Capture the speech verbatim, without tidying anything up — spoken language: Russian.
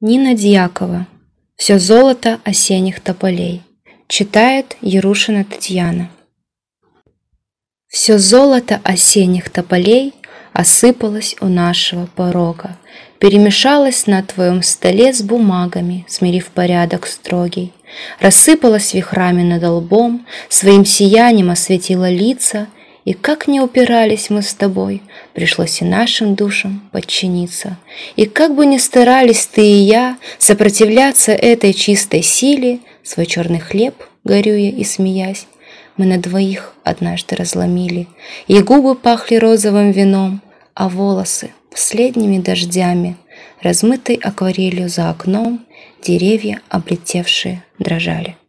Нина Дьякова. «Все золото осенних тополей». Читает Ярушина Татьяна. Все золото осенних тополей осыпалось у нашего порога, перемешалось на твоем столе с бумагами, смирив порядок строгий, рассыпалось вихрами над лбом, своим сиянием осветило лица, и как не упирались мы с тобой, пришлось и нашим душам подчиниться. И как бы ни старались ты и я сопротивляться этой чистой силе, свой черный хлеб, горюя и смеясь, мы на двоих однажды разломили, и губы пахли розовым вином, а волосы последними дождями, размытой акварелью за окном, деревья, облетевшие, дрожали.